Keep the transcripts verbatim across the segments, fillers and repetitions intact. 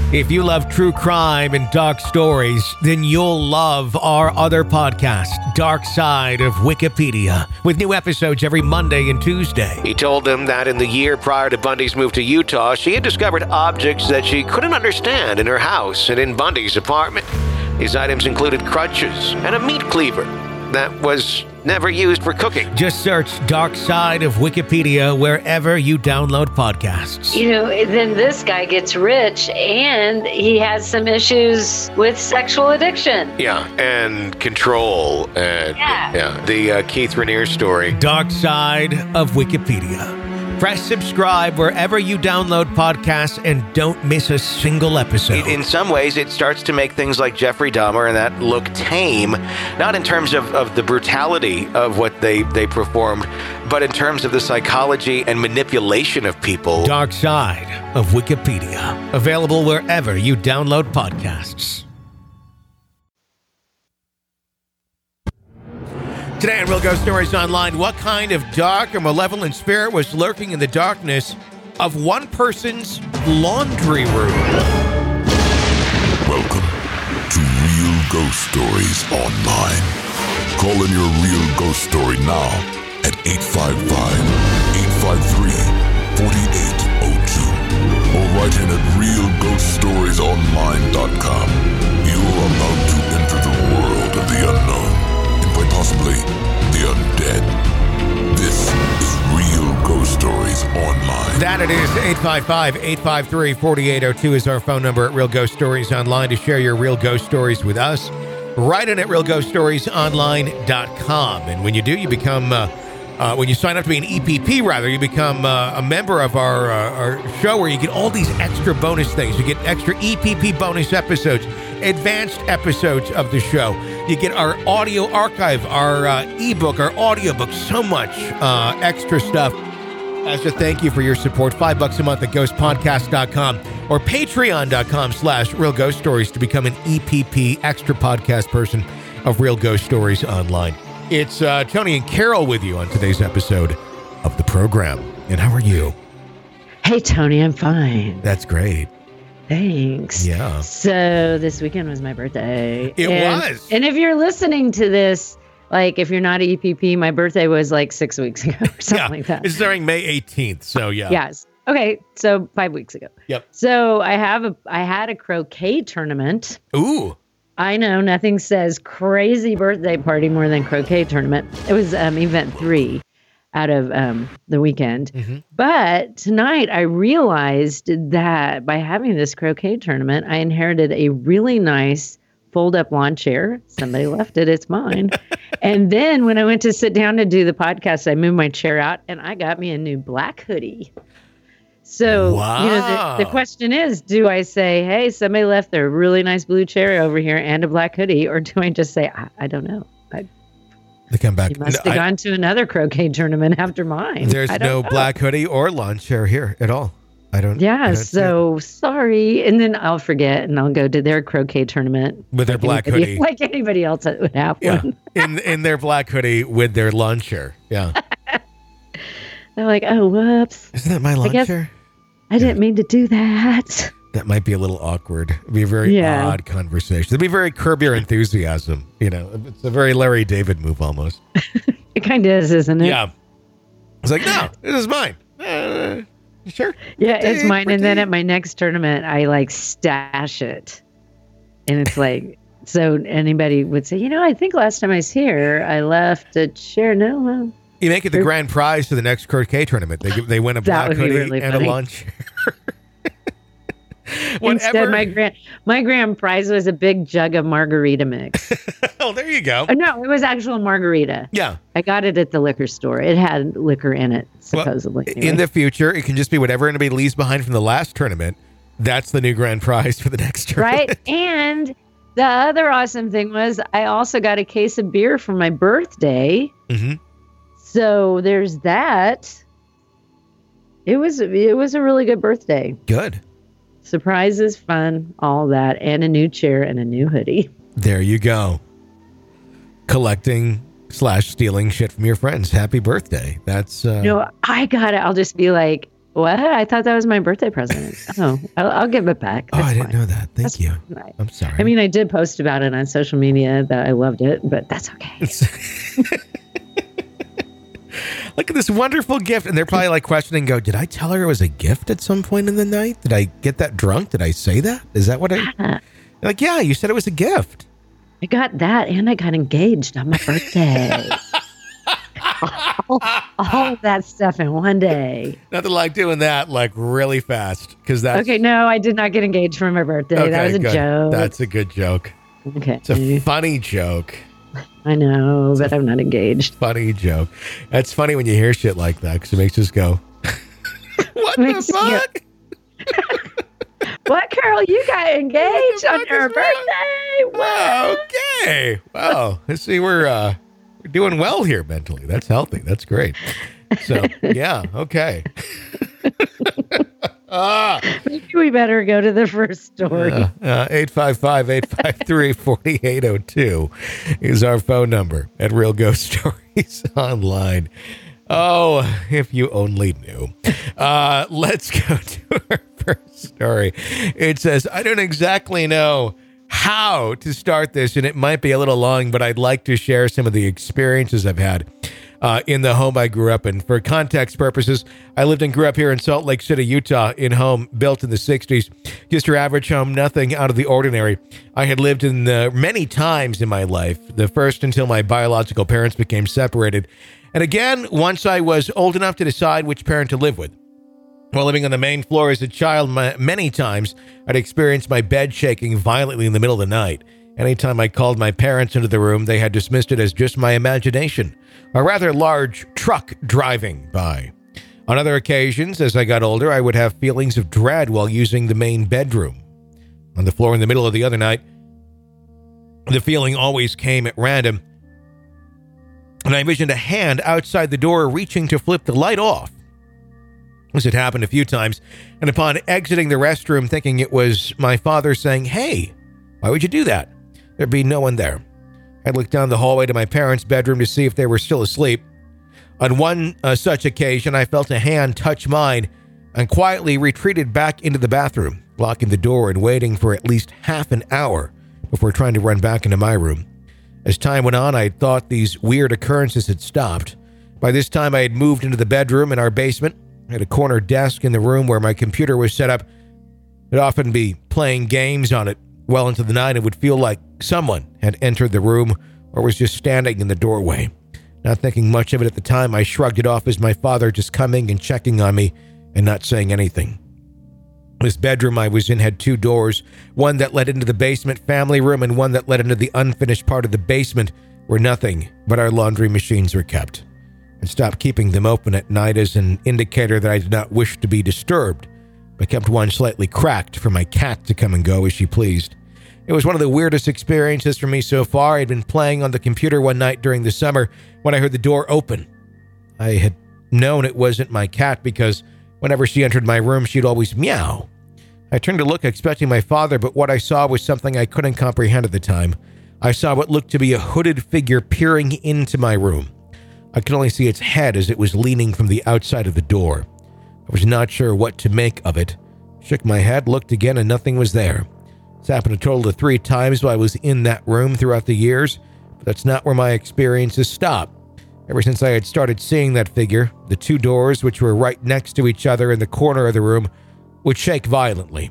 If you love true crime and dark stories, then you'll love our other podcast, Dark Side of Wikipedia, with new episodes every Monday and Tuesday. He told them that in the year prior to Bundy's move to Utah, she had discovered objects that she couldn't understand in her house and in Bundy's apartment. These items included crutches and a meat cleaver that was never used for cooking. Just search Dark Side of Wikipedia wherever you download podcasts. You know, then this guy gets rich and he has some issues with sexual addiction. Yeah, and control. And Yeah. yeah the uh, Keith Raniere story. Dark Side of Wikipedia. Press subscribe wherever you download podcasts and don't miss a single episode. In some ways, it starts to make things like Jeffrey Dahmer and that look tame, not in terms of, of the brutality of what they, they performed, but in terms of the psychology and manipulation of people. Dark Side of Wikipedia. Available wherever you download podcasts. Today on Real Ghost Stories Online, what kind of dark or malevolent spirit was lurking in the darkness of one person's laundry room? Welcome to Real Ghost Stories Online. Call in your real ghost story now at eight five five, eight five three, four eight zero two or write in at real ghost stories online dot com. You are about to enter the world of the unknown. Quite possibly the undead. This is Real Ghost Stories Online. That it is. eight five five, eight five three, four eight zero two is our phone number at Real Ghost Stories Online to share your real ghost stories with us. Write in at real ghost stories online dot com. And when you do, you become, uh, uh, when you sign up to be an E P P, rather, you become uh, a member of our, uh, our show where you get all these extra bonus things. You get extra E P P bonus episodes, advanced episodes of the show. You get our audio archive, our uh, ebook, our audiobook, so much uh, extra stuff. As a thank you for your support, five bucks a month at ghost podcast dot com or patreon dot com slash real ghost stories to become an E P P extra podcast person of Real Ghost Stories Online. It's uh, Tony and Carol with you on today's episode of the program. And how are you? Hey, Tony, I'm fine. That's great. Thanks. Yeah. So this weekend was my birthday. It and, was. And if you're listening to this, like if you're not an E P P, my birthday was like six weeks ago or something Yeah, like that. it's during May eighteenth, so yeah. Yes. Okay, so five weeks ago. Yep. So I have a I had a croquet tournament. Ooh. I know nothing says crazy birthday party more than croquet tournament. It was um, event three out of um, the weekend. Mm-hmm. But tonight I realized that by having this croquet tournament, I inherited a really nice fold-up lawn chair. Somebody left it. It's mine. And then when I went to sit down to do the podcast, I moved my chair out and I got me a new black hoodie. So, wow. you know, the, the question is, do I say, hey, somebody left their really nice blue chair over here and a black hoodie? Or do I just say, I, I don't know. I, They come back. you must No, have I- gone to another croquet tournament after mine. There's I don't no know. black hoodie or lawn chair here at all. I don't. I Yeah, don't see it. so sorry. And then I'll forget and I'll go to their croquet tournament. With their like black anybody, hoodie. Like anybody else that would have Yeah, one. in in their black hoodie with their lawn chair. Yeah, They're like, oh, whoops. isn't that my lawn guess- chair? I didn't mean to do that. That might be a little awkward. It'd be a very Yeah. odd conversation. It'd be very Curb Your Enthusiasm. You know, it's a very Larry David move almost. It kind of is, isn't it? Yeah, it's like, no, this is mine. Uh, sure. Yeah, it's Pretty, mine. And then pretty. at my next tournament, I like stash it. And it's like, so anybody would say, you know, I think last time I was here, I left a chair. No, well, You make it the grand prize to the next croquet tournament. They give, they win a That black would be hoodie really and funny. a lawn chair. instead my grand my grand prize was a big jug of margarita mix. Oh, there you go. Oh, no, it was actual margarita. Yeah. I got it at the liquor store. It had liquor in it, supposedly. Well, anyway. in the future, it can just be whatever anybody leaves behind from the last tournament. That's the new grand prize for the next tournament. Right? And the other awesome thing was I also got a case of beer for my birthday. Mm-hmm. So there's that. It was it was a really good birthday. Good. Surprises, fun, all that, and a new chair and a new hoodie. There you go. Collecting slash stealing shit from your friends. Happy birthday. That's uh, You know, I got it. I'll just be like, What? I thought that was my birthday present. Oh, I'll, I'll give it back. Oh, That's I didn't fine. know that. Thank That's you. fine. I'm sorry. I mean, I did post about it on social media that I loved it, but that's okay. Look at this wonderful gift. And they're probably like questioning, go, did I tell her it was a gift at some point in the night? Did I get that drunk? Did I say that? Is that what I... Yeah. Like, yeah, you said it was a gift. I got that and I got engaged on my birthday. all, all of that stuff in one day. Nothing like doing that like really fast because that's... Okay, no, I did not get engaged for my birthday. Okay, that was a good. joke. That's a good joke. Okay. It's a funny joke. I know, but I'm not engaged. Funny joke. That's funny when you hear shit like that because it makes us go, what Makes the you- fuck? What, Carol? You got engaged What on the your fuck is wrong? birthday? What? Okay. Wow. Let's see. We're, uh, we're doing well here mentally. That's healthy. That's great. So, yeah. Okay. ah. Maybe we better go to the first story. Uh, uh, eight five five, eight five three, four eight zero two is our phone number at Real Ghost Stories Online. Oh, if you only knew. Uh, let's go to our first story. It says, I don't exactly know how to start this, and it might be a little long, but I'd like to share some of the experiences I've had uh, in the home I grew up in. For context purposes, I lived and grew up here in Salt Lake City, Utah, in a home built in the sixties. Just your average home, nothing out of the ordinary. I had lived in the many times in my life, the first until my biological parents became separated. And again, once I was old enough to decide which parent to live with. While living on the main floor as a child, my, many times I'd experienced my bed shaking violently in the middle of the night. Anytime I called my parents into the room, they had dismissed it as just my imagination, a rather large truck driving by. On other occasions, as I got older, I would have feelings of dread while using the main bedroom. On the floor in the middle of the other night, the feeling always came at random, and I envisioned a hand outside the door reaching to flip the light off. This had happened a few times, and upon exiting the restroom thinking it was my father saying, hey, why would you do that? There'd be no one there. I looked down the hallway to my parents' bedroom to see if they were still asleep. On one uh, such occasion, I felt a hand touch mine and quietly retreated back into the bathroom, locking the door and waiting for at least half an hour before trying to run back into my room. As time went on, I had thought these weird occurrences had stopped. By this time, I had moved into the bedroom in our basement. I had a corner desk in the room where my computer was set up. I'd often be playing games on it well into the night and would feel like someone had entered the room or was just standing in the doorway. Not thinking much of it at the time, I shrugged it off as my father just coming and checking on me and not saying anything. This bedroom I was in had two doors, one that led into the basement family room and one that led into the unfinished part of the basement where nothing but our laundry machines were kept. I stopped keeping them open at night as an indicator that I did not wish to be disturbed, but kept one slightly cracked for my cat to come and go as she pleased. It was one of the weirdest experiences for me so far. I had been playing on the computer one night during the summer when I heard the door open. I had known it wasn't my cat because whenever she entered my room, she'd always meow. I turned to look expecting my father, but what I saw was something I couldn't comprehend at the time. I saw what looked to be a hooded figure peering into my room. I could only see its head as it was leaning from the outside of the door. I was not sure what to make of it. Shook my head, looked again, and nothing was there. This happened a total of three times while I was in that room throughout the years, but that's not where my experiences stopped. Ever since I had started seeing that figure, the two doors, which were right next to each other in the corner of the room, would shake violently,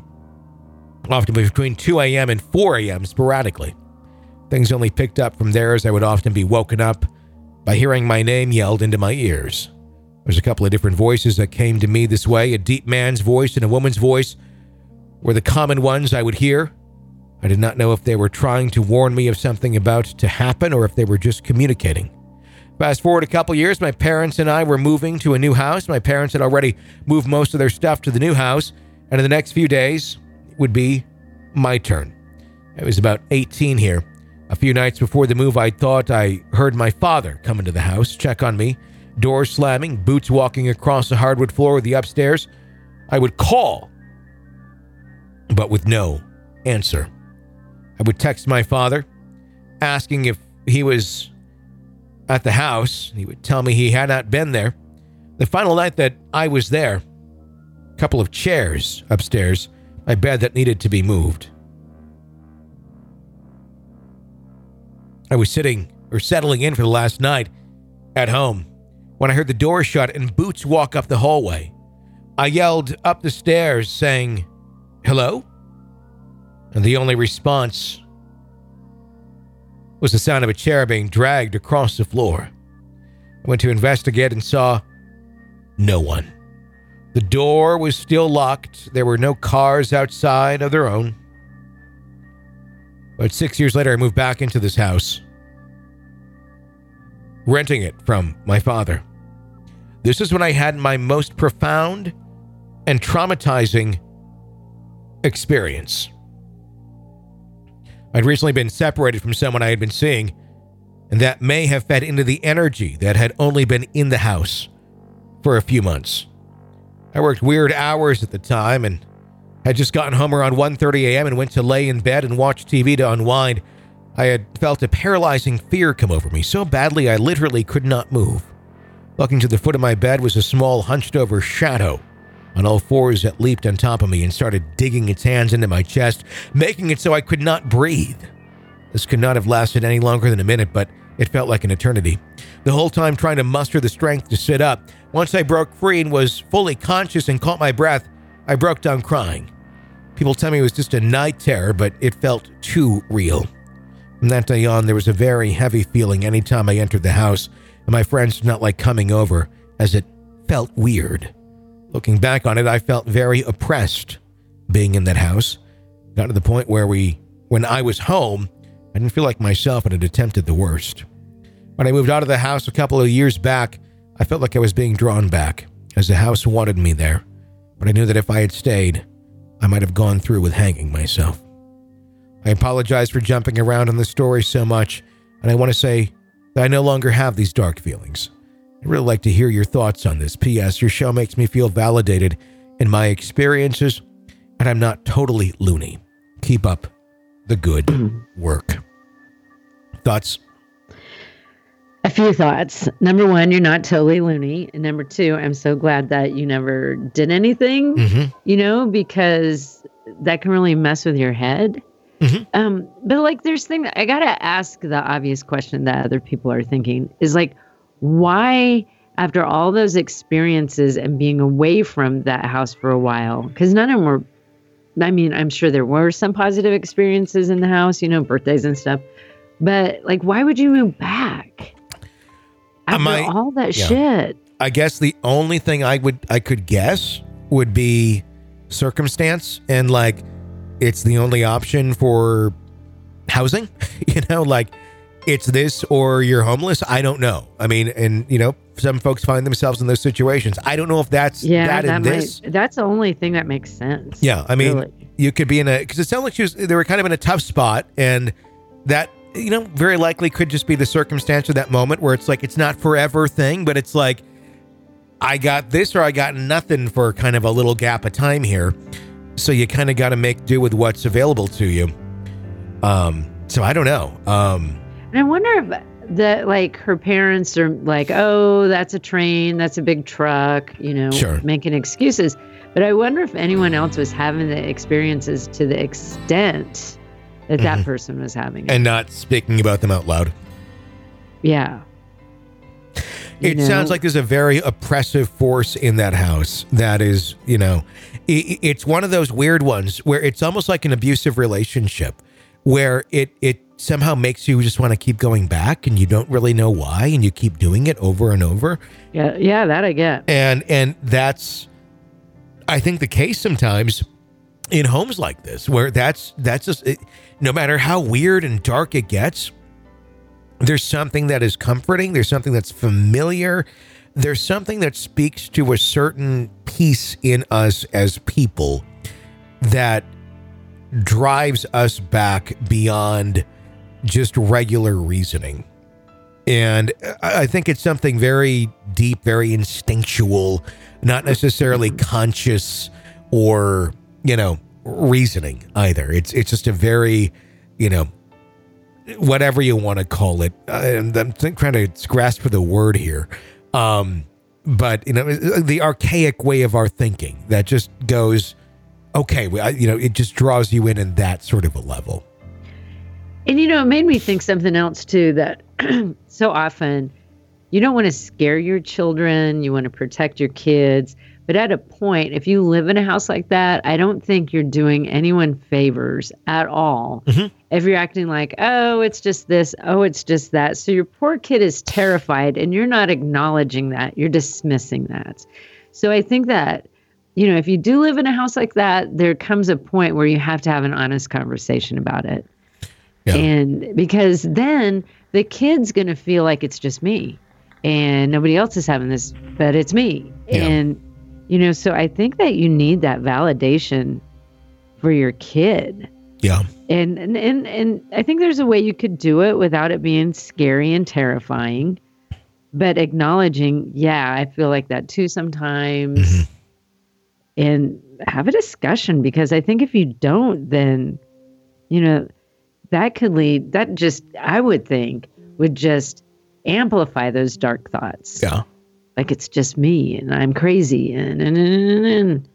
often between two a.m. and four a.m. sporadically. Things only picked up from there as I would often be woken up by hearing my name yelled into my ears. There's a couple of different voices that came to me this way. A deep man's voice and a woman's voice were the common ones I would hear. I did not know if they were trying to warn me of something about to happen or if they were just communicating. Fast forward a couple years, my parents and I were moving to a new house. My parents had already moved most of their stuff to the new house, and in the next few days, it would be my turn. I was about eighteen here. A few nights before the move, I thought I heard my father come into the house, check on me, doors slamming, boots walking across the hardwood floor of the upstairs. I would call, but with no answer. I would text my father, asking if he was at the house. He would tell me he had not been there. The final night that I was there, a couple of chairs upstairs, my bed that needed to be moved. I was sitting or settling in for the last night at home when I heard the door shut and Boots walk up the hallway. I yelled up the stairs saying, "Hello?" And the only response was the sound of a chair being dragged across the floor. I went to investigate and saw no one. The door was still locked. There were no cars outside of their own. But six years later, I moved back into this house, renting it from my father. This is when I had my most profound and traumatizing experience. I'd recently been separated from someone I had been seeing, and that may have fed into the energy that had only been in the house for a few months. I worked weird hours at the time and had just gotten home around one thirty a.m. and went to lay in bed and watch T V to unwind. I had felt a paralyzing fear come over me so badly I literally could not move. Looking to the foot of my bed was a small hunched-over shadow on all fours that leaped on top of me and started digging its hands into my chest, making it so I could not breathe. This could not have lasted any longer than a minute, but it felt like an eternity. The whole time trying to muster the strength to sit up. Once I broke free and was fully conscious and caught my breath, I broke down crying. People tell me it was just a night terror, but it felt too real. From that day on, there was a very heavy feeling anytime I entered the house, and my friends did not like coming over, as it felt weird. Looking back on it, I felt very oppressed being in that house. Got to the point where we, when I was home, I didn't feel like myself and had attempted the worst. When I moved out of the house a couple of years back, I felt like I was being drawn back, as the house wanted me there. But I knew that if I had stayed, I might have gone through with hanging myself. I apologize for jumping around on the story so much, and I want to say that I no longer have these dark feelings. I'd really like to hear your thoughts on this. P S. Your show makes me feel validated in my experiences, and I'm not totally loony. Keep up the good work. Thoughts? A few thoughts. Number one, you're not totally loony. And number two, I'm so glad that you never did anything, mm-hmm. you know, because that can really mess with your head. Mm-hmm. Um, but like, there's things I got to ask the obvious question that other people are thinking is like, why, after all those experiences and being away from that house for a while, because none of them were, I mean, I'm sure there were some positive experiences in the house, you know, birthdays and stuff, but like, why would you move back after I, all that yeah. shit? I guess the only thing I would, I could guess would be circumstance, and like, it's the only option for housing, you know, like it's this or you're homeless. I don't know. I mean, and you know, some folks find themselves in those situations. I don't know if that's yeah, that, that in might, this. That's the only thing that makes sense. Yeah. I mean, really. You could be in a, because it sounded like she was, they were kind of in a tough spot, and that, you know, very likely could just be the circumstance of that moment where it's like, it's not forever thing, but it's like, I got this or I got nothing for kind of a little gap of time here. So you kind of got to make do with what's available to you. Um, so I don't know. Um, and I wonder if that, like, her parents are like, oh, that's a train, that's a big truck, you know, sure. making excuses. But I wonder if anyone else was having the experiences to the extent that mm-hmm. that person was having it. And not speaking about them out loud. Yeah. It know? sounds like there's a very oppressive force in that house that is, you know, it, it's one of those weird ones where it's almost like an abusive relationship where it, it somehow makes you just want to keep going back and you don't really know why, and you keep doing it over and over. Yeah. Yeah. That I get. And, and that's, I think, the case sometimes in homes like this, where that's, that's just, it, no matter how weird and dark it gets, there's something that is comforting. There's something that's familiar. There's something that speaks to a certain piece in us as people that drives us back beyond just regular reasoning. And I think it's something very deep, very instinctual, not necessarily conscious or, you know, reasoning either. It's, it's just a very, you know, whatever you want to call it. I'm trying to grasp for the word here. Um, but, you know, the archaic way of our thinking that just goes, okay, we, I, you know, it just draws you in in that sort of a level. And, you know, it made me think something else, too, that so often you don't want to scare your children. You want to protect your kids. But at a point, if you live in a house like that, I don't think you're doing anyone favors at all. Mm-hmm. If you're acting like, oh, it's just this, oh, it's just that. So your poor kid is terrified and you're not acknowledging that. You're dismissing that. So I think that, you know, if you do live in a house like that, there comes a point where you have to have an honest conversation about it. Yeah. And because then the kid's going to feel like it's just me and nobody else is having this, but it's me. Yeah. And, you know, so I think that you need that validation for your kid. Yeah. And, and, and, and I think there's a way you could do it without it being scary and terrifying, but acknowledging, yeah, I feel like that too sometimes. Mm-hmm. And have a discussion, because I think if you don't, then, you know, that could lead, that just, I would think, would just amplify those dark thoughts. Yeah. Like it's just me and I'm crazy. And, and, and, and.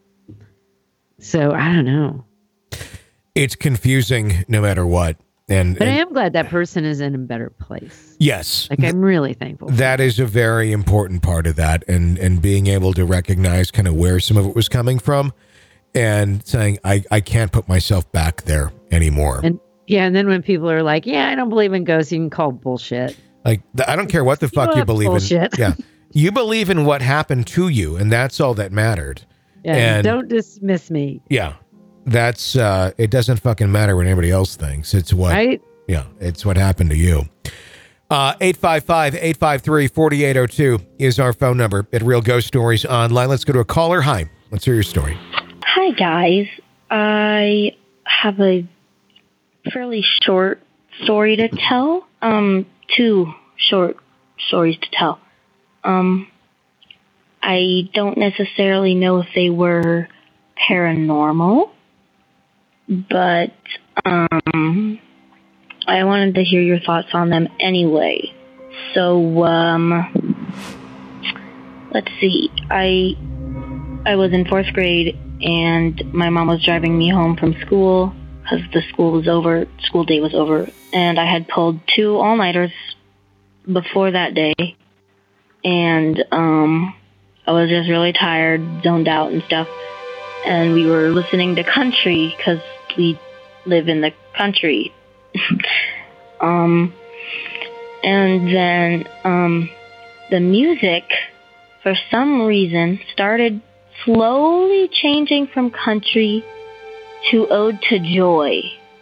So I don't know. It's confusing no matter what. And, but and I am glad that person is in a better place. Yes. Like I'm really thankful. That is a very important part of that. And, and being able to recognize kind of where some of it was coming from and saying, I, I can't put myself back there anymore. And yeah. And then when people are like, yeah, I don't believe in ghosts, you can call bullshit. Like, I don't care what the fuck you, you believe bullshit. in. Yeah. You believe in what happened to you, and that's all that mattered. Yeah. And don't dismiss me. Yeah. That's, uh, it doesn't fucking matter what anybody else thinks. It's what, right? Yeah, it's what happened to you. Uh, eight five five, eight five three, four eight zero two is our phone number at Real Ghost Stories Online. Let's go to a caller. Hi. Let's hear your story. Hi, guys. I have a fairly short story to tell. Um, two short stories to tell. Um, I don't necessarily know if they were paranormal, but um, I wanted to hear your thoughts on them anyway. So, um, let's see. I I was in fourth grade, and my mom was driving me home from school because the school was over, school day was over, and I had pulled two all-nighters before that day, and um, I was just really tired, zoned out and stuff, and we were listening to country because we live in the country. um, and then um, the music, for some reason, started slowly changing from country to Ode to Joy.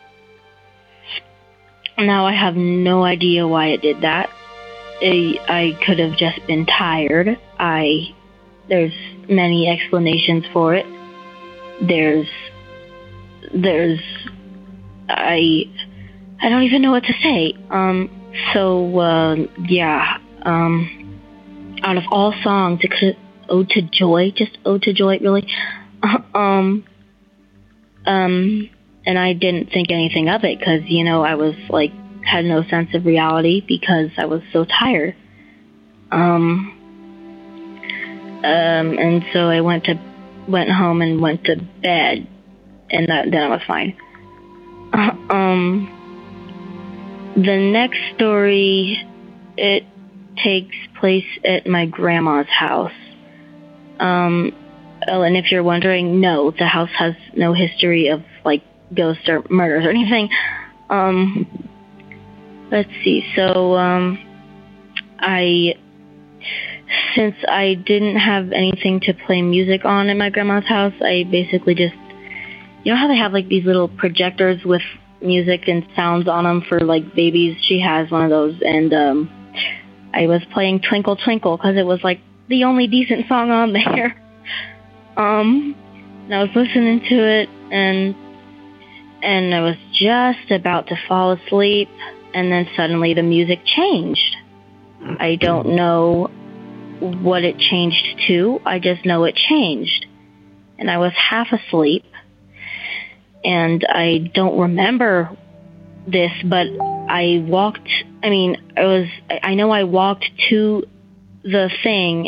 Now I have no idea why it did that. I, I could have just been tired. I there's many explanations for it. There's there's I I don't even know what to say. Um so uh, yeah, um out of all songs, it could Ode to Joy, just Ode to Joy, really. um um and I didn't think anything of it because, you know, I was like had no sense of reality because I was so tired. Um, um, and so I went to, went home and went to bed, and that, then I was fine. Uh, um, the next story, it takes place at my grandma's house. Um, oh, and if you're wondering, no, the house has no history of like ghosts or murders or anything. Um, Let's see. So, um, I, since I didn't have anything to play music on in my grandma's house, I basically just, you know how they have like these little projectors with music and sounds on them for like babies? She has one of those, and um, I was playing Twinkle Twinkle because it was like the only decent song on there. um, and I was listening to it, and and I was just about to fall asleep. And then suddenly the music changed. I don't know what it changed to. I just know it changed. And I was half asleep. And I don't remember this, but I walked, I mean, I was, I know I walked to the thing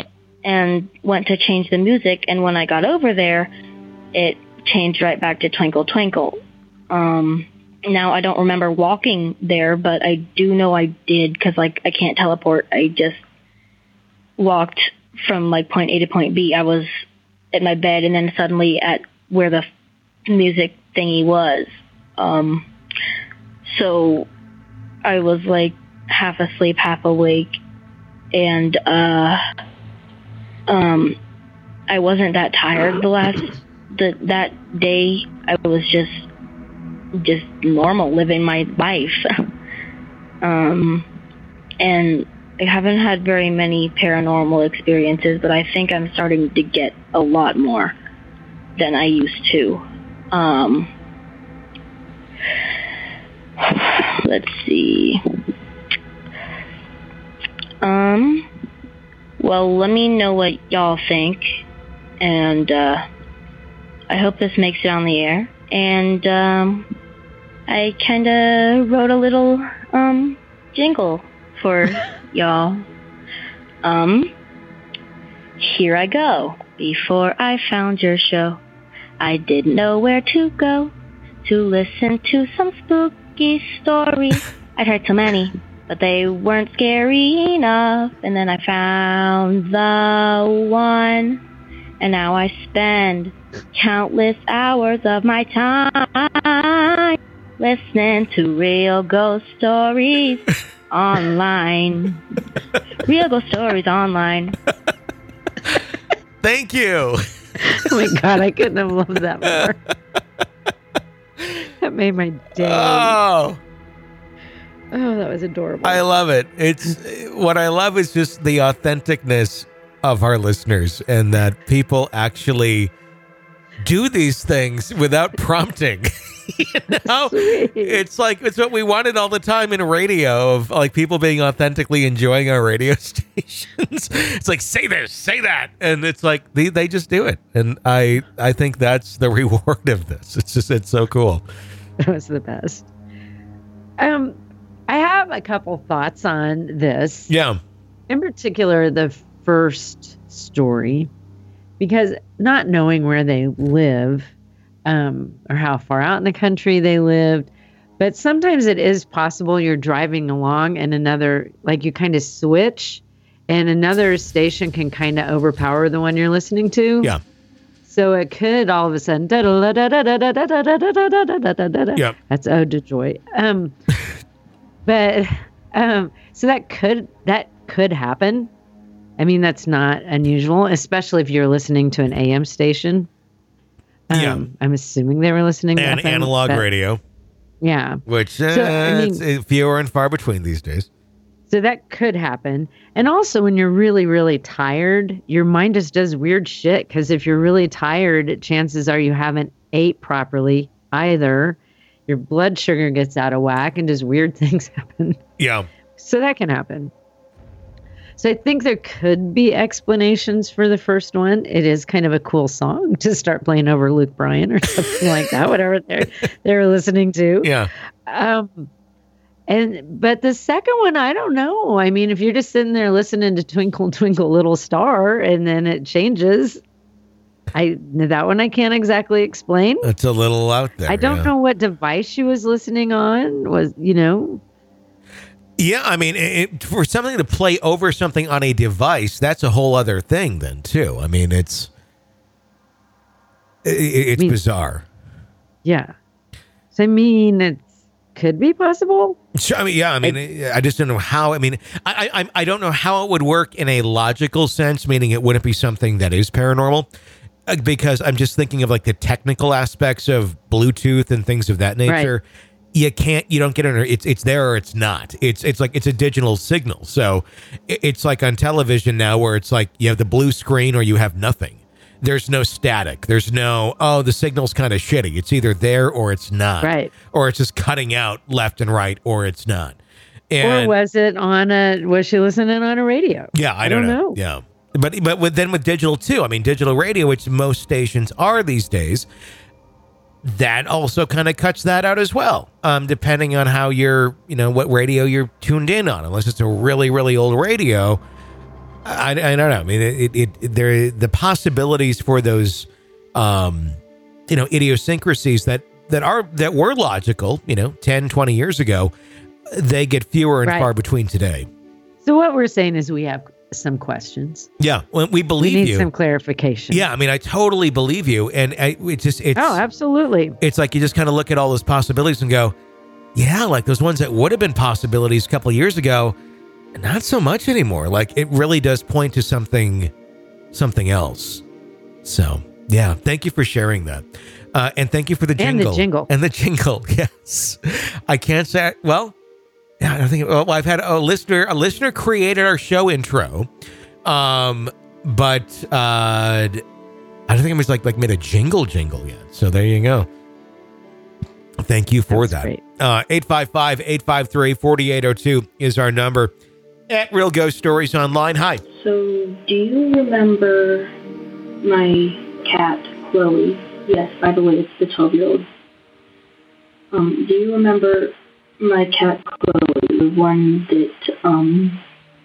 and went to change the music. And when I got over there, it changed right back to Twinkle Twinkle. Um, now I don't remember walking there, but I do know I did, because like I can't teleport. I just walked from like point A to point B. I was at my bed and then suddenly at where the music thingy was. Um, so I was like half asleep, half awake, and uh, um, I wasn't that tired the last the that day. I was just just normal, living my life. um, and I haven't had very many paranormal experiences, but I think I'm starting to get a lot more than I used to. Um, let's see. Um, well, let me know what y'all think, and uh, I hope this makes it on the air. And um, I kind of wrote a little um, jingle for y'all. Um, here I go. Before I found your show, I didn't know where to go to listen to some spooky stories. I'd heard so many, but they weren't scary enough. And then I found the one, and now I spend countless hours of my time listening to Real Ghost Stories Online. Real Ghost Stories Online. Thank you. Oh my God, I couldn't have loved that more. That made my day. Oh, Oh, that was adorable. I love it. It's what I love is just the authenticness of our listeners, and that people actually do these things without prompting. You know, Sweet. it's like it's what we wanted all the time in radio, of like people being authentically enjoying our radio stations. It's like, say this, say that, and it's like they, they just do it, and I I think that's the reward of this. It's just it's so cool. That was the best. Um, I have a couple thoughts on this. Yeah, In particular, the first story, because not knowing where they live, um, or how far out in the country they lived, but sometimes it is possible you're driving along and another, like you kind of switch, and another station can kind of overpower the one you're listening to. yeah, So it could all of a sudden, yeah. that's Ode to Joy. Um, but um, so that could that could happen. I mean, that's not unusual, especially if you're listening to an A M station. Um, Yeah. I'm assuming they were listening to And F M, analog but- radio, Yeah. which uh, So, I mean- it's uh, fewer and far between these days. So that could happen. And also, when you're really, really tired, your mind just does weird shit. Because if you're really tired, chances are you haven't ate properly either. Your blood sugar gets out of whack and just weird things happen. Yeah, So that can happen. So I think there could be explanations for the first one. It is kind of a cool song to start playing over Luke Bryan or something like that, whatever they're, they're listening to. yeah. Um, and but the second one, I don't know. I mean, if you're just sitting there listening to Twinkle Twinkle Little Star and then it changes, I that one I can't exactly explain. It's a little out there. I don't yeah. know what device she was listening on. Was you know? Yeah, I mean, it, for something to play over something on a device, that's a whole other thing then, too. I mean, it's it, it's I mean- bizarre. Yeah. So I mean, it could be possible. So, I mean, yeah, I mean, I, just don't know how. I mean, I, I I don't know how it would work in a logical sense, meaning it wouldn't be something that is paranormal, uh, because I'm just thinking of like the technical aspects of Bluetooth and things of that nature. Right. You can't, you don't get it. It's it's there or it's not. It's it's like it's a digital signal. So it- it's like on television now, where it's like you have the blue screen or you have nothing. There's no static. There's no, oh, the signal's kind of shitty. It's either there or it's not. Right. Or it's just cutting out left and right, or it's not. And Or was it on a? Was she listening on a radio? yeah, I, don't, know. Yeah, but but with, then with digital too. I mean, digital radio, which most stations are these days, that also kind of cuts that out as well. Um, depending on how you're, you know, what radio you're tuned in on. Unless it's a really really old radio, I, I don't know. I mean, it, it, it there the possibilities for those, um, you know, idiosyncrasies that, that are that were logical, you know, ten, twenty years ago, they get fewer and Right. far between today. So what we're saying is we have some questions. Yeah, well, we believe we need you. some clarification. Yeah, I mean, I totally believe you, and I, it just it's Oh, absolutely. it's like you just kind of look at all those possibilities and go, yeah, like those ones that would have been possibilities a couple of years ago, not so much anymore. Like it really does point to something, something else. So yeah, thank you for sharing that, uh, and thank you for the And the jingle jingle. and the jingle. Yes, I can't say well. Yeah, I don't think. Well, I've had a listener. A listener created our show intro, um, but uh, I don't think it was like like made a jingle jingle yet. So there you go. Thank you for That's that. great. Uh, eight five five, eight five three, four eight zero two is our number at Real Ghost Stories Online. Hi. So, do you remember my cat, Chloe? Yes, by the way, it's the twelve-year-old. Um, do you remember my cat, Chloe, the one that um,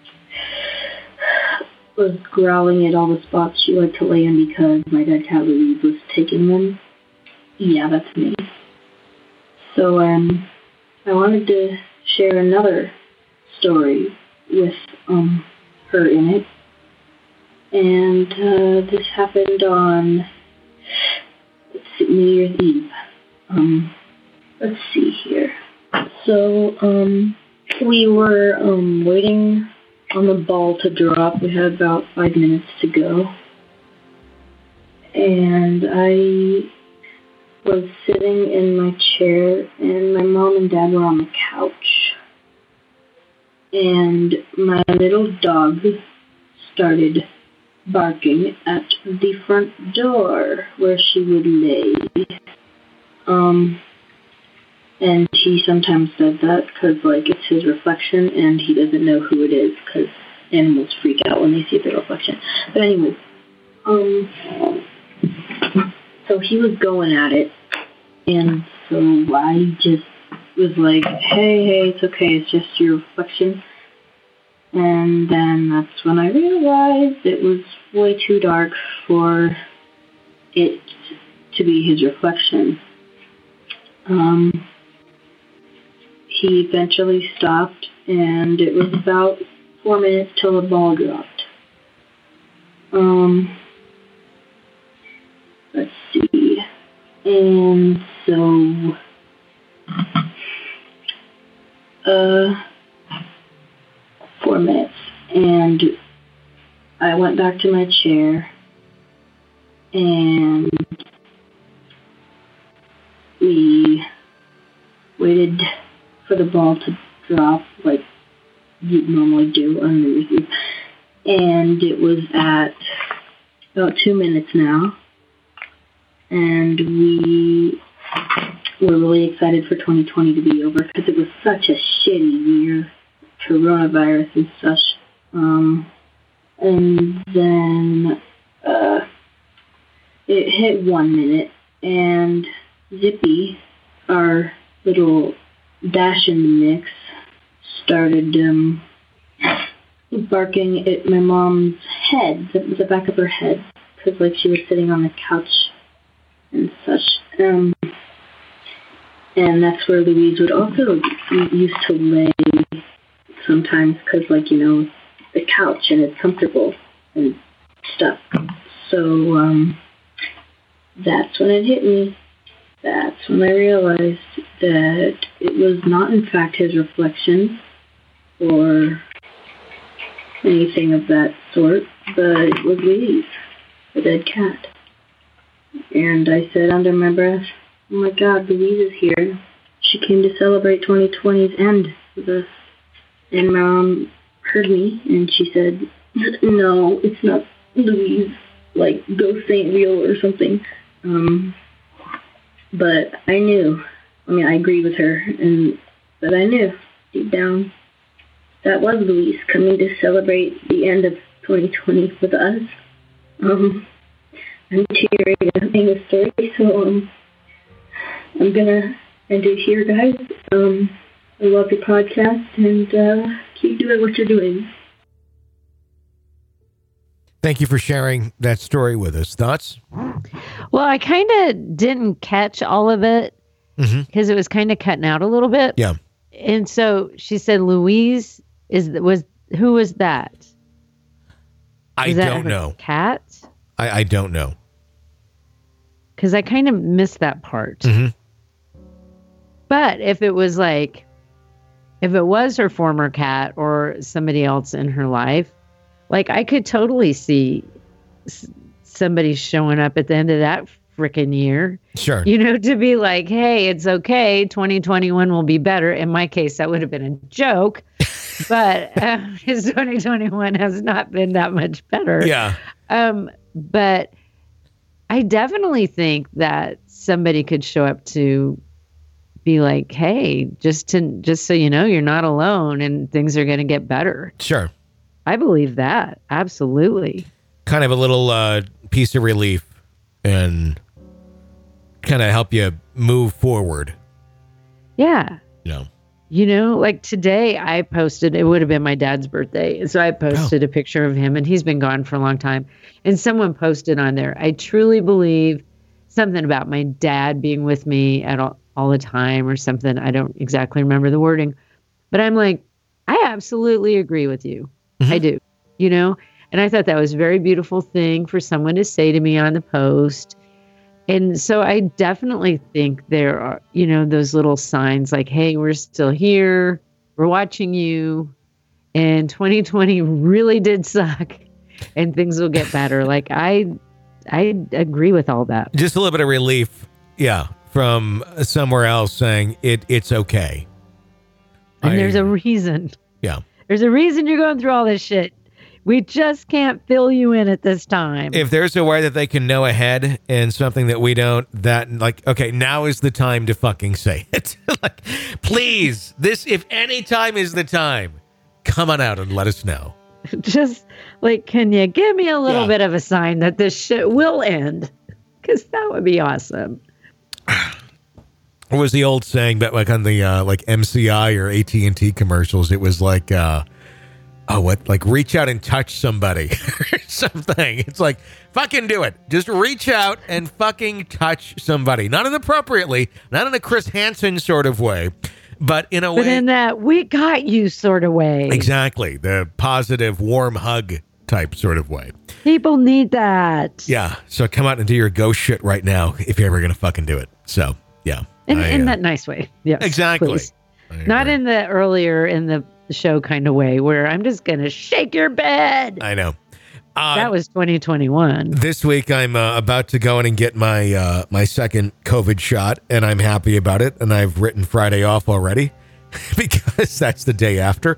was growling at all the spots she liked to lay in because my dead cat, Louise, was taking them? Yeah, that's me. So, um, I wanted to share another story with um, her in it. And uh, this happened on, let's see, New Year's Eve. Um, let's see here. So, um, we were um, waiting on the ball to drop. We had about five minutes to go. And I was sitting in my chair, and my mom and dad were on the couch. And my little dog started barking at the front door where she would lay. Um, and he sometimes does that because, like, it's his reflection, and he doesn't know who it is because animals freak out when they see their reflection. But anyway, um, so he was going at it, and so I just was like, hey, hey, it's okay, it's just your reflection. And then that's when I realized it was way too dark for it to be his reflection. Um, he eventually stopped, and it was about four minutes till the ball dropped. Um, let's see. And so, uh, four minutes, and I went back to my chair, and we waited for the ball to drop like you normally do on New Year's Eve, and it was at about two minutes now, and we were really excited for twenty twenty to be over because it was such a shitty year. Coronavirus and such. Um, and then uh, it hit one minute, and Zippy, our little dash in the mix, started um, barking at my mom's head, the, the back of her head, because like she was sitting on the couch and such. Um, and that's where Louise would also used to lay sometimes because, like, you know, the couch and it's comfortable and stuff. So um, that's when it hit me. That's when I realized that it was not, in fact, his reflection or anything of that sort, but it was Louise, the dead cat. And I said under my breath, oh my God, Louise is here. She came to celebrate twenty twenty's end with us. And Mom heard me, and she said, no, it's not Louise, like ghost ain't real or something. Um, but I knew. I mean, I agreed with her, and but I knew deep down that was Louise coming to celebrate the end of twenty twenty with us. Um, I'm teary telling the story, so um, I'm gonna end it here, guys. Um. I love your podcast, and uh, keep doing what you're doing. Thank you for sharing that story with us. Thoughts? Well, I kind of didn't catch all of it because mm-hmm. it was kind of cutting out a little bit. Yeah. And so she said, Louise is was who was that? I was that don't her know. Cat? I, I don't know. Because I kind of missed that part. Mm-hmm. But if it was like, if it was her former cat or somebody else in her life, like I could totally see s- somebody showing up at the end of that freaking year. Sure. You know, to be like, hey, it's okay. twenty twenty-one will be better. In my case, that would have been a joke. But uh, his twenty twenty-one has not been that much better. Yeah. Um, but I definitely think that somebody could show up to be like, hey, just to just so you know, you're not alone and things are going to get better. Sure. I believe that. Absolutely. Kind of a little uh, piece of relief and kind of help you move forward. Yeah. You know. You know, like today I posted, it would have been my dad's birthday. And so I posted oh. a picture of him and he's been gone for a long time. And someone posted on there, I truly believe something about my dad being with me at all, all the time or something. I don't exactly remember the wording, but I'm like, I absolutely agree with you. Mm-hmm. I do, you know, and I thought that was a very beautiful thing for someone to say to me on the post. And so I definitely think there are, you know, those little signs like, hey, we're still here. We're watching you. And twenty twenty really did suck and things will get better. Like I, I agree with all that. Just a little bit of relief. Yeah. From somewhere else saying it, it's okay. And I, there's a reason. Yeah. There's a reason you're going through all this shit. We just can't fill you in at this time. If there's a way that they can know ahead and something that we don't, that like, okay, now is the time to fucking say it. Like, please, this, if any time is the time, come on out and let us know. Just like, can you give me a little yeah. bit of a sign that this shit will end? Because that would be awesome. What was the old saying that like on the uh, like M C I or A T and T commercials? It was like, uh, oh, what? Like reach out and touch somebody or something. It's like, fucking do it. Just reach out and fucking touch somebody. Not inappropriately, not in a Chris Hansen sort of way, but in a but way. But in that we got you sort of way. Exactly. The positive, warm hug type sort of way. People need that. Yeah. So come out and do your ghost shit right now if you're ever going to fucking do it. So, yeah. In, I, in uh, that nice way. Yes, exactly. Not in the earlier in the show kind of way where I'm just going to shake your bed. I know. Uh, that was twenty twenty-one. This week I'm uh, about to go in and get my uh, my second COVID shot, and I'm happy about it. And I've written Friday off already because that's the day after.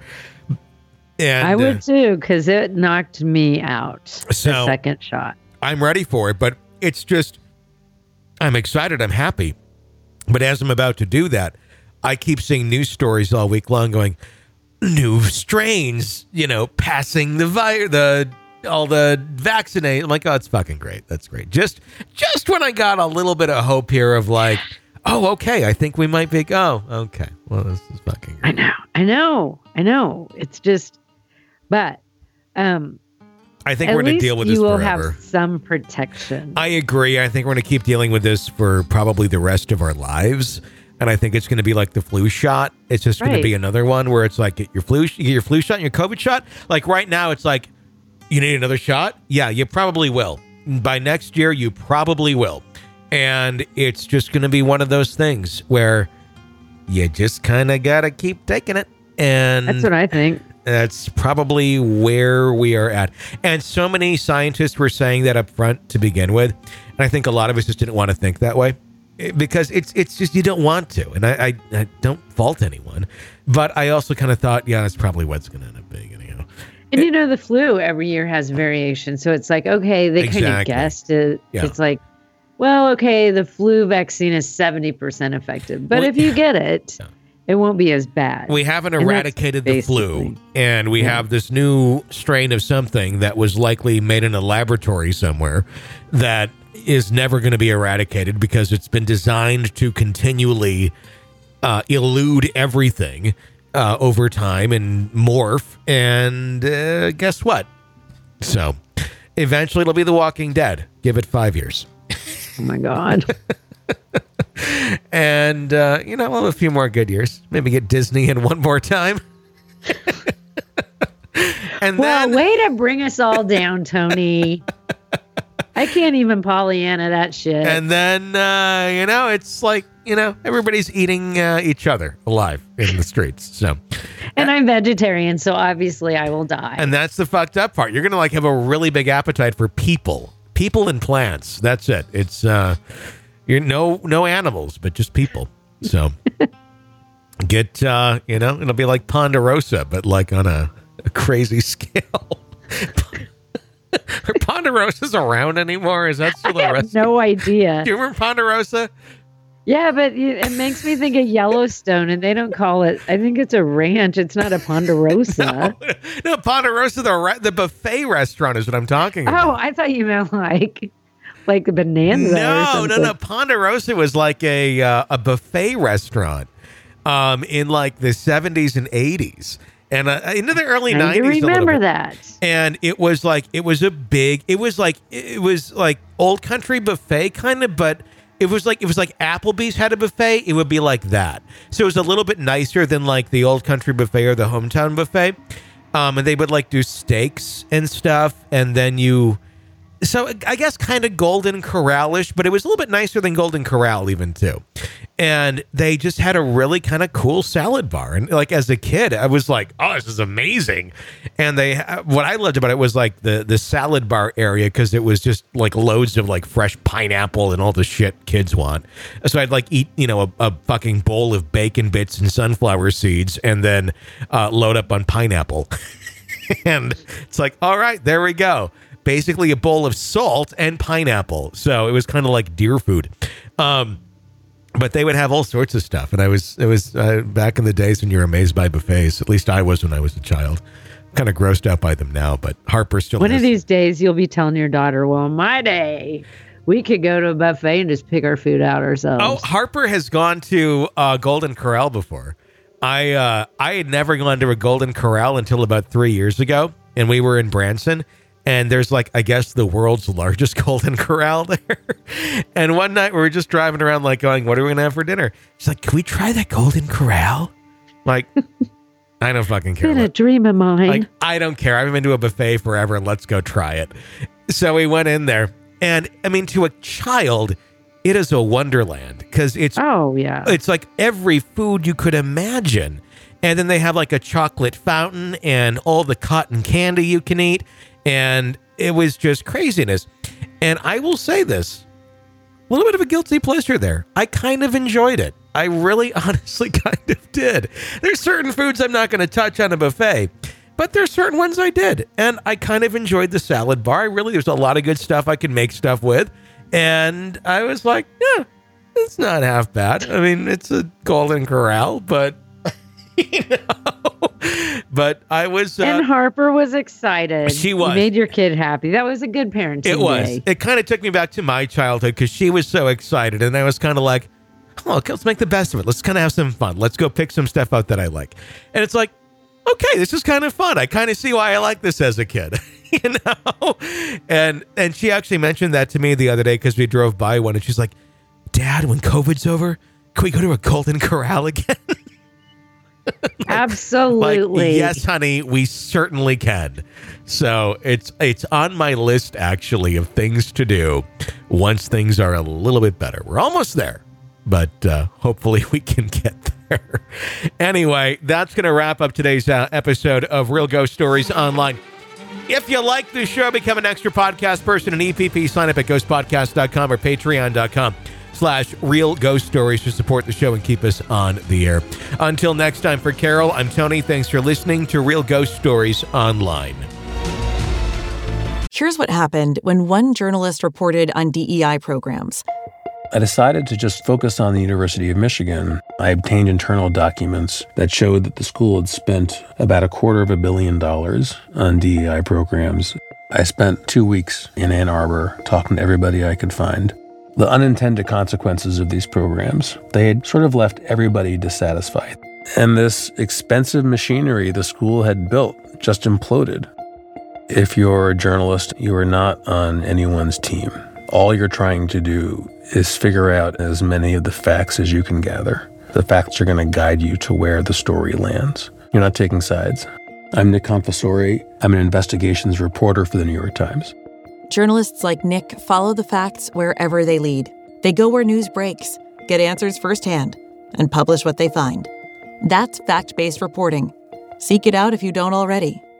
And I would uh, too, because it knocked me out. So the second shot. I'm ready for it, but it's just I'm excited. I'm happy. But as I'm about to do that, I keep seeing news stories all week long going, new strains, you know, passing the virus, the all the vaccinate. I'm like, oh, it's fucking great. That's great. Just just when I got a little bit of hope here of like, oh, okay, I think we might be. Oh, okay. Well, this is fucking great. I know. I know. I know. It's just, but um, I think we're going to deal with this you will forever. Have some protection. I agree. I think we're going to keep dealing with this for probably the rest of our lives. And I think it's going to be like the flu shot. It's just right. going to be another one where it's like, get your flu, you get your flu shot and your COVID shot. Like right now, it's like, you need another shot? Yeah, you probably will. By next year, you probably will. And it's just going to be one of those things where you just kind of got to keep taking it. And that's what I think. That's probably where we are at. And so many scientists were saying that up front to begin with. And I think a lot of us just didn't want to think that way because it's it's just you don't want to. And I, I, I don't fault anyone. But I also kind of thought, yeah, that's probably what's going to end up being. Anyhow. And you know, the flu every year has variation. So it's like, okay, they exactly. kind of guessed it. Yeah. It's like, well, okay, the flu vaccine is seventy percent effective. But well, if you get it... Yeah. It won't be as bad. We haven't eradicated the flu, and we yeah. have this new strain of something that was likely made in a laboratory somewhere that is never going to be eradicated because it's been designed to continually uh, elude everything uh, over time and morph. And uh, guess what? So Eventually, it'll be The Walking Dead. Give it five years. Oh my God. And, uh, you know, we'll have a few more good years. Maybe get Disney in one more time. And well, then... way to bring us all down, Tony. I can't even Pollyanna that shit. And then, uh, you know, it's like, you know, everybody's eating uh, each other alive in the streets. So, and I'm vegetarian, so obviously I will die. And that's the fucked up part. You're going to like have a really big appetite for people, people and plants. That's it. It's, uh, you're no, no animals, but just people. So get, uh, you know, it'll be like Ponderosa, but like on a, a crazy scale. Are Ponderosas around anymore? Is that still I a have restaurant? no idea. Do you remember Ponderosa? Yeah, but it makes me think of Yellowstone, and they don't call it. I think it's a ranch. It's not a Ponderosa. no, no, Ponderosa, the re- the buffet restaurant is what I'm talking about. Oh, I thought you meant like like the Bonanza. No, or something. no, no. Ponderosa was like a uh, a buffet restaurant um, in like the seventies and eighties. And uh, into the early I nineties, do remember that. And it was like it was a big. It was like it was like Old Country buffet kind of, but it was like it was like Applebee's had a buffet. It would be like that. So it was a little bit nicer than like the Old Country buffet or the Hometown buffet. Um, and they would like do steaks and stuff, and then you. So I guess kind of Golden Corral-ish, but it was a little bit nicer than Golden Corral even too. And they just had a really kind of cool salad bar. And like as a kid, I was like, oh, this is amazing. And they, what I loved about it was like the, the salad bar area, because it was just like loads of like fresh pineapple and all the shit kids want. So I'd like eat, you know, a, a fucking bowl of bacon bits and sunflower seeds and then uh, load up on pineapple. And it's like, all right, there we go. Basically a bowl of salt and pineapple. So it was kind of like deer food. Um, but they would have all sorts of stuff. And I was, it was uh, back in the days when you're amazed by buffets. At least I was when I was a child. Kind of grossed out by them now, but Harper still One has. of these days you'll be telling your daughter, well, my day, we could go to a buffet and just pick our food out ourselves. Oh, Harper has gone to uh, Golden Corral before. I, uh, I had never gone to a Golden Corral until about three years ago. And we were in Branson. And there's like, I guess, the world's largest Golden Corral there. And one night we were just driving around like going, what are we going to have for dinner? She's like, can we try that Golden Corral? Like, I don't fucking care. It's been a dream of mine. Like, I don't care. I haven't been to a buffet forever. Let's go try it. So we went in there. And I mean, to a child, it is a wonderland because it's, oh, yeah. It's like every food you could imagine. And then they have like a chocolate fountain and all the cotton candy you can eat. And it was just craziness. And I will say this, a little bit of a guilty pleasure there. I kind of enjoyed it. I really honestly kind of did. There's certain foods I'm not going to touch on a buffet, but there's certain ones I did. And I kind of enjoyed the salad bar. I really, there's a lot of good stuff I can make stuff with. And I was like, yeah, it's not half bad. I mean, it's a Golden Corral, but you know, but I was, uh, and Harper was excited. She was. You made your kid happy. That was a good parenting It was. day. It kind of took me back to my childhood because she was so excited, and I was kind of like, oh, okay, let's make the best of it. Let's kind of have some fun. Let's go pick some stuff out that I like. And it's like, okay, this is kind of fun. I kind of see why I like this as a kid, you know? And and she actually mentioned that to me the other day because we drove by one, and she's like, Dad, when COVID's over, can we go to a Golden Corral again? Like, absolutely. Like, yes, honey, we certainly can. So it's it's on my list, actually, of things to do once things are a little bit better. We're almost there, but uh, hopefully we can get there. Anyway, that's going to wrap up today's uh, episode of Real Ghost Stories Online. If you like this show, become an extra podcast person, an E P P. Sign up at ghost podcast dot com or patreon dot com. slash Real Ghost Stories to support the show and keep us on the air. Until next time, for Carol, I'm Tony. Thanks for listening to Real Ghost Stories Online. Here's what happened when one journalist reported on D E I programs. I decided to just focus on the University of Michigan. I obtained internal documents that showed that the school had spent about a quarter of a billion dollars on D E I programs. I spent two weeks in Ann Arbor talking to everybody I could find. The unintended consequences of these programs, they had sort of left everybody dissatisfied. And this expensive machinery the school had built just imploded. If you're a journalist, you are not on anyone's team. All you're trying to do is figure out as many of the facts as you can gather. The facts are going to guide you to where the story lands. You're not taking sides. I'm Nick Confessore. I'm an investigations reporter for the New York Times. Journalists like Nick follow the facts wherever they lead. They go where news breaks, get answers firsthand, and publish what they find. That's fact-based reporting. Seek it out if you don't already.